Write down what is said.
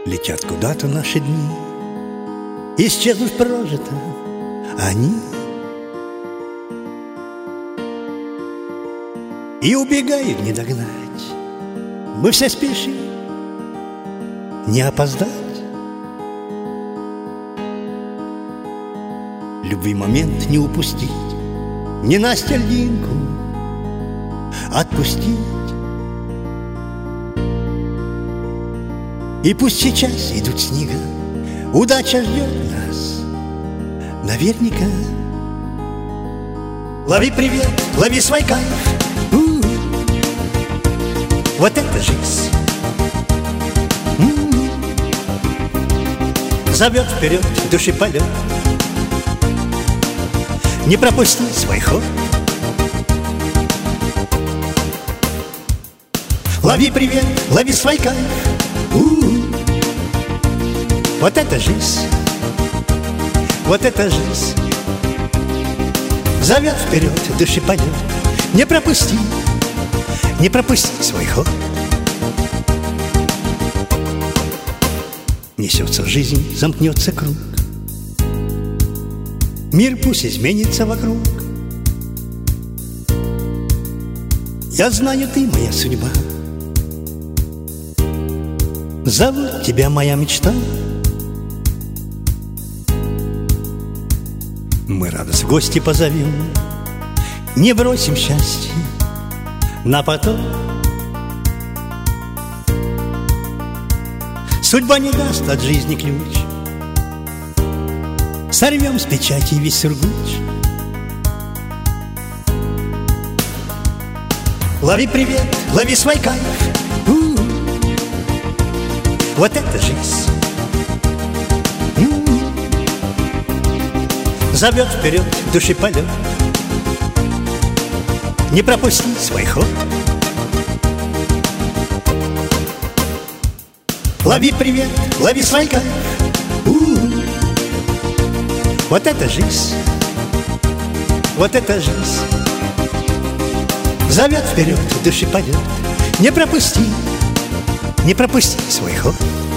Летят куда-то наши дни, исчезнув прожито они, и убегают не догнать. Мы все спешим не опоздать. Любой момент не упустить, не ностальгинку отпустить. И пусть сейчас идут снега, удача ждет нас наверняка. Лови привет, лови свой кайф. Вот это жизнь. Зовет вперед души полет. Не пропусти свой ход. Лови привет, лови свой кайф. Вот это жизнь. Вот это жизнь. Зовет вперед души полет. Не пропусти свой ход. Несется жизнь, замкнется круг. Мир пусть изменится вокруг. Я знаю, ты моя судьба. Зовут тебя моя мечта. Мы радость в гости позовем, не бросим счастье на потом. Судьба не даст от жизни ключ. Сорвем с печати весь сургуч. Лови привет, лови свой кайф. Вот это жизнь. Зовет вперед души полет. Не пропусти свой ход. Лови привет, лови свой кайф. Вот это жизнь. Вот это жизнь. Зовет вперед души полет. Не пропусти свой ход.